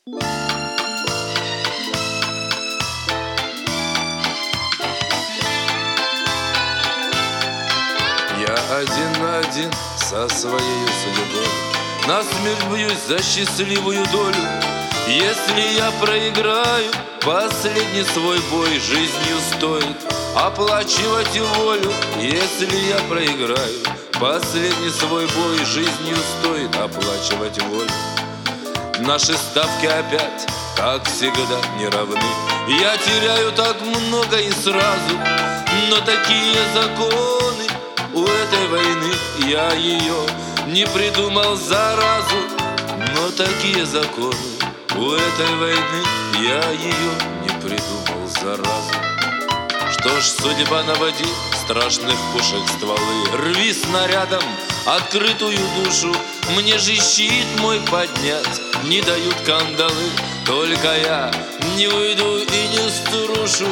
Я один на один со своей судьбой, насмерть бьюсь за счастливую долю. Если я проиграю последний свой бой, жизнью стоит оплачивать волю. Если я проиграю последний свой бой, жизнью стоит оплачивать волю. Наши ставки опять, как всегда, не равны. Я теряю так много и сразу, но такие законы у этой войны. Я ее не придумал заразу, но такие законы у этой войны. Я ее не придумал заразу. Что ж, судьба наводи страшных пушек стволы. Рви снарядом открытую душу. Мне же щит мой поднять не дают кандалы. Только я не уйду и не струшу.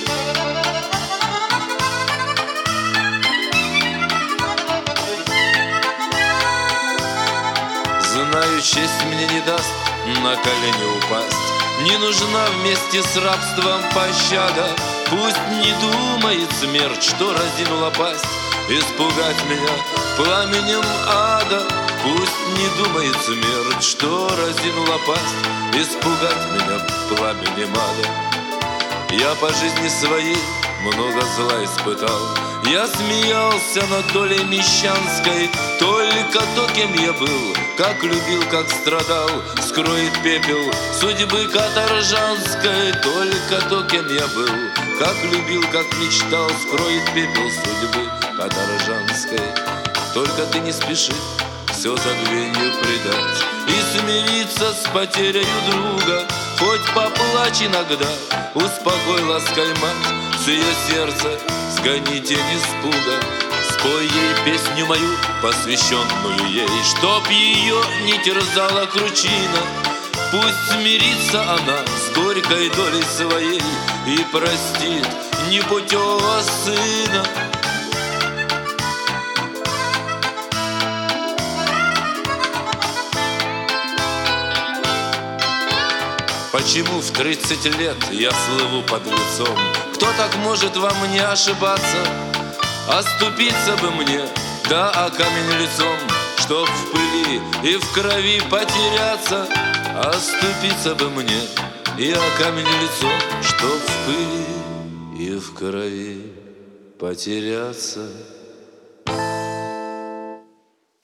Знаю, честь мне не даст на колени упасть. Не нужна вместе с рабством пощада. Пусть не думает смерть, что разинула пасть испугать меня пламенем ада. Пусть не думает смерть, что разинула пасть испугать меня пламенем ада. Я по жизни своей много зла испытал. Я смеялся над долей мещанской. Только то, кем я был, как любил, как страдал, скроет пепел судьбы каторжанской. Только то, кем я был, как любил, как мечтал, скроет пепел судьбы каторжанской. Только ты не спеши все забвению предать и смириться с потерей друга. Хоть поплачь иногда, успокой лаской мать, с ее сердца сгони тень испуга. Спой ей песню мою, посвященную ей, чтоб ее не терзала кручина. Пусть смирится она с горькой долей своей и простит непутевого сына. Почему в 30 лет я слыву подлецом? Кто так может во мне ошибаться? Оступиться бы мне, да о камень лицом, чтоб в пыли и в крови потеряться. Оступиться бы мне и о камень лицом, чтоб в пыли и в крови потеряться.